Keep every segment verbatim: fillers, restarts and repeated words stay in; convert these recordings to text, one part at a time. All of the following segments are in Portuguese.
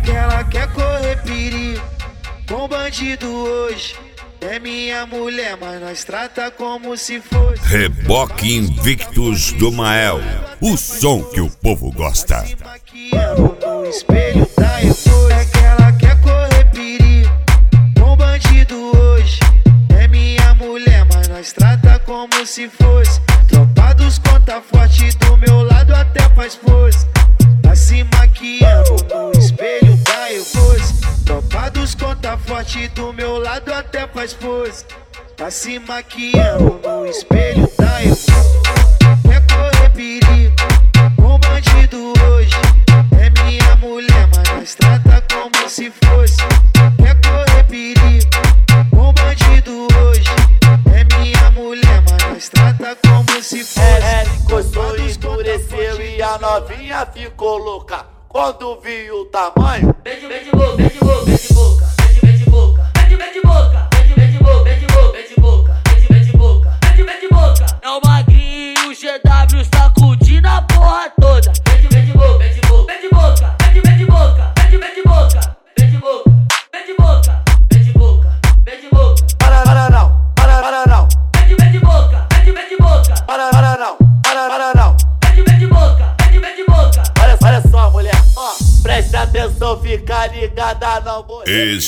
que ela quer correr perigo com bandido hoje. É minha mulher, mas nós trata como se fosse. Reboque Invictus do Mael, o som que o povo gosta. Se maquiando no espelho da Evoz. É que ela quer correr perigo com bandido hoje. É minha mulher, mas nós trata como se fosse. Tropa dos conta forte do meu lado até faz pose. Tá se maquiando no espelho da Evoz. Tropa dos conta forte do meu lado até faz pose. Tá se maquiando no espelho da Evoz. Quer correr perigo com bandido hoje. É minha mulher, mas nós trata como se fosse. Quer correr perigo com bandido hoje. É minha mulher, mas nós trata como se fosse. Ela encostou, endureceu e a novinha ficou louca. Quando viu o tamanho, Beijo, beijo, boca, beijo, boca, beijo, boca, beijo, beijo, boca, beijo, beijo, boca, beijo, beijo, boca, beijo, boca, beijo, boca, beijo, beijo, boca, beijo, beijo, boca. É o magrinho e o G W sacudindo a porra toda. Beijo, beijo, boca, beijo, boca, beijo, boca, beijo, beijo, boca, beijo, beijo, boca, beijo, boca, beijo, boca, beijo, boca, beijo, boca. para, para não, para, para não, Beijo, beijo, boca, beijo, beijo, boca, para, para não, para, para não. beijo, beijo, boca, beijo, beijo, boca. Olha, olha só, mulher, ó, preste atenção, fica ligada, não vou.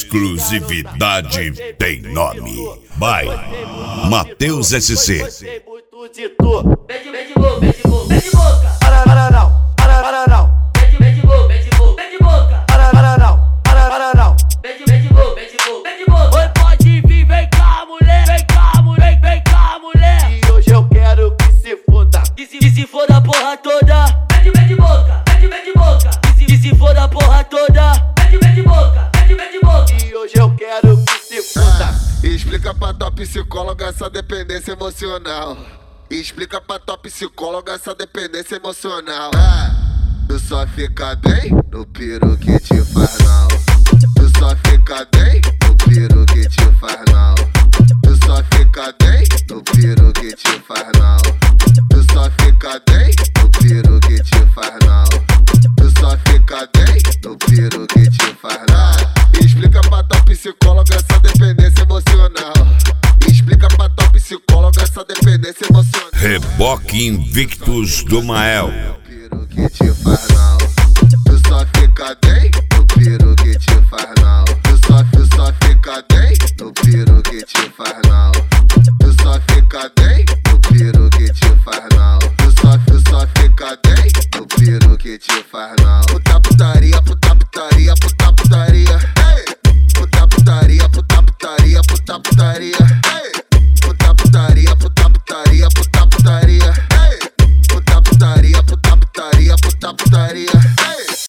Exclusividade tem nome. By Matheus S C. Gostei muito de tu. Beijo, beijo, boca, beijo, boca, beijo, boca. Para, para não, para, para não, Beijo, beijo, boca, beijo, boca, beijo, boca. para, para não, para, para não. Beijo, beijo, boca, beijo, boca, beijo, boca. Oi, pode vir, vem cá, mulher, vem cá, mulher, vem cá, mulher. E hoje eu quero que se funda. E se, e se for da porra toda, beijo, beijo, boca, beijo, beijo, boca. E se, e se for da porra toda, beijo, beijo, boca, beijo, beijo, boca. E hoje eu quero que se funda. Explica pra tua psicóloga essa dependência emocional. Explica pra tua psicóloga essa dependência emocional. É, tu só fica bem no piro que te faz não. Tu só fica bem no piro que te faz não. Tu só fica bem no piro que te faz não. Tu só fica bem no piro que te faz não. Tu só fica bem no piro que te faz não. Explica pra tua psicóloga essa dependência emocional. Explica pra tua psicóloga essa dependência emocional. Reboque Invictus do Mael. Piro que te faz não. Tu só fica bem no piro que te faz não. Tu só, tu só fica bem no piro que te faz não. Tu só fica bem no piro que te faz não. Tu só, tu só fica bem no piro que te faz não. Puta putaria, puta putaria, puta putaria. Ei! Puta putaria, puta putaria, puta putaria.